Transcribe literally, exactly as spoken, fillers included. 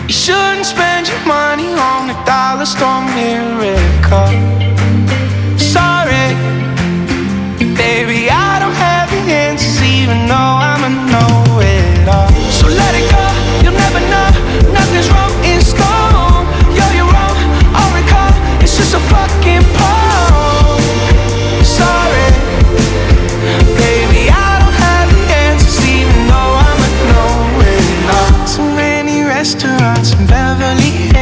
You shouldn't spend your money on a dollar store miracle. Sorry, baby, I don't have the answers, even though I'ma know it all. So let it go, you'll never know. Nothing's wrong in stone. Yo, you're wrong, I'll recall. It's just a fucking poem. Sorry, baby, I don't have the answers, even though I'ma know it all. Too many restaurants in Beverly Hills,